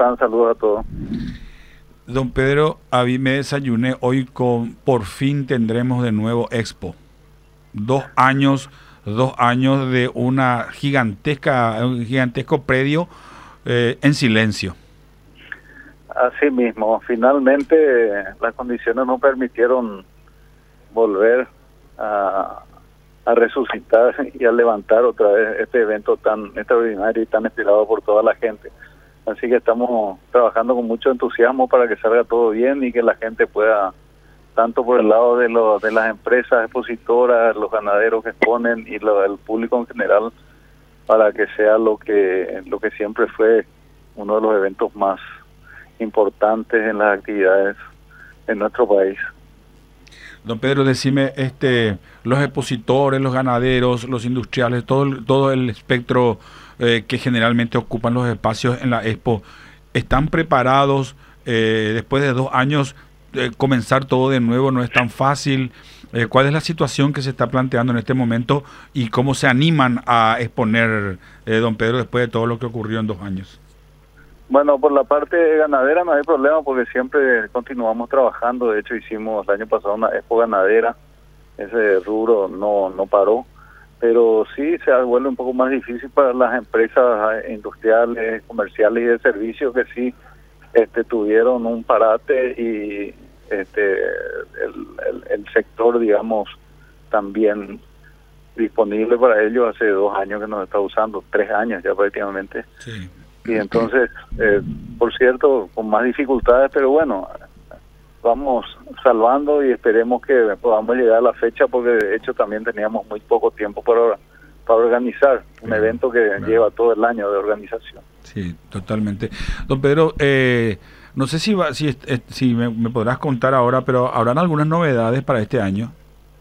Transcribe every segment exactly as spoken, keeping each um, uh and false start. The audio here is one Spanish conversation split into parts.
están? Saludos a todos. Don Pedro, a mí me desayuné hoy con por fin tendremos de nuevo Expo. Dos años, dos años de una gigantesca, un gigantesco predio eh, en silencio. Así mismo, finalmente las condiciones no permitieron volver a, a resucitar y a levantar otra vez este evento tan extraordinario y tan esperado por toda la gente. Así que estamos trabajando con mucho entusiasmo para que salga todo bien y que la gente pueda, tanto por el lado de, lo, de las empresas expositoras, los ganaderos que exponen y lo, el público en general, para que sea lo que, lo que siempre fue uno de los eventos más importantes en las actividades en nuestro país. Don Pedro, decime, este, los expositores, los ganaderos, los industriales, todo el, todo el espectro eh, que generalmente ocupan los espacios en la Expo, ¿están preparados eh, después de dos años eh, comenzar todo de nuevo? ¿No es tan fácil? Eh, ¿Cuál es la situación que se está planteando en este momento y cómo se animan a exponer, eh, don Pedro, después de todo lo que ocurrió en dos años? Bueno, por la parte ganadera no hay problema porque siempre continuamos trabajando. De hecho, hicimos el año pasado una expo ganadera. Ese rubro no, no paró. Pero sí se vuelve un poco más difícil para las empresas industriales, comerciales y de servicios que sí este, tuvieron un parate y este el, el, el sector, digamos, también disponible para ellos hace dos años que nos está usando, tres años ya prácticamente. Sí. Y entonces, eh, por cierto, con más dificultades, pero bueno, vamos salvando y esperemos que podamos llegar a la fecha porque de hecho también teníamos muy poco tiempo para, para organizar un claro, evento que claro. lleva todo el año de organización. Sí, totalmente. Don Pedro, eh, no sé si va, si, si me, me podrás contar ahora, pero ¿habrán algunas novedades para este año?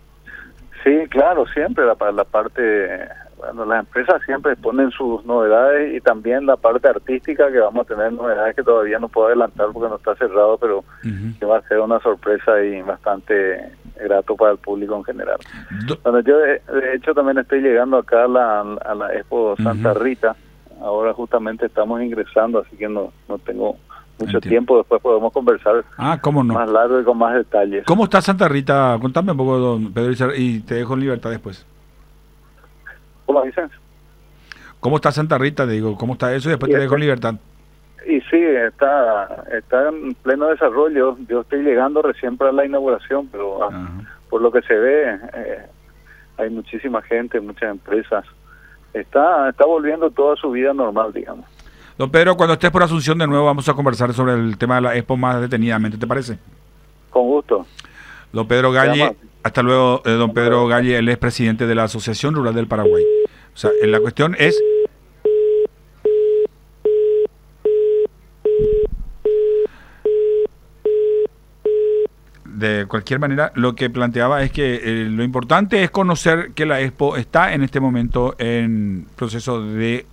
Sí, claro, siempre la, la parte... Bueno, las empresas siempre ponen sus novedades y también la parte artística, que vamos a tener novedades que todavía no puedo adelantar porque no está cerrado, pero uh-huh. que va a ser una sorpresa y bastante grato para el público en general. Do- bueno, yo de, de hecho también estoy llegando acá a la, a la Expo Santa uh-huh. Rita. Ahora justamente estamos ingresando, así que no, no tengo mucho Entiendo. tiempo. Después podemos conversar ah, ¿cómo no? más largo y con más detalles. ¿Cómo está Santa Rita? Contame un poco, don Pedro, y te dejo en libertad después. ¿Cómo dicen? ¿Cómo está Santa Rita? Digo, ¿cómo está eso? Y después y te dejo en libertad. Y sí, está está en pleno desarrollo. Yo estoy llegando recién para la inauguración, pero uh-huh. por lo que se ve, eh, hay muchísima gente, muchas empresas. Está está volviendo toda su vida normal, digamos. Don Pedro, cuando estés por Asunción de nuevo vamos a conversar sobre el tema de la Expo más detenidamente, ¿te parece? Con gusto. Don Pedro Galle, hasta luego, eh, don Pedro Galle, él es presidente de la Asociación Rural del Paraguay. O sea, la cuestión es... De cualquier manera, lo que planteaba es que eh, lo importante es conocer que la Expo está en este momento en proceso de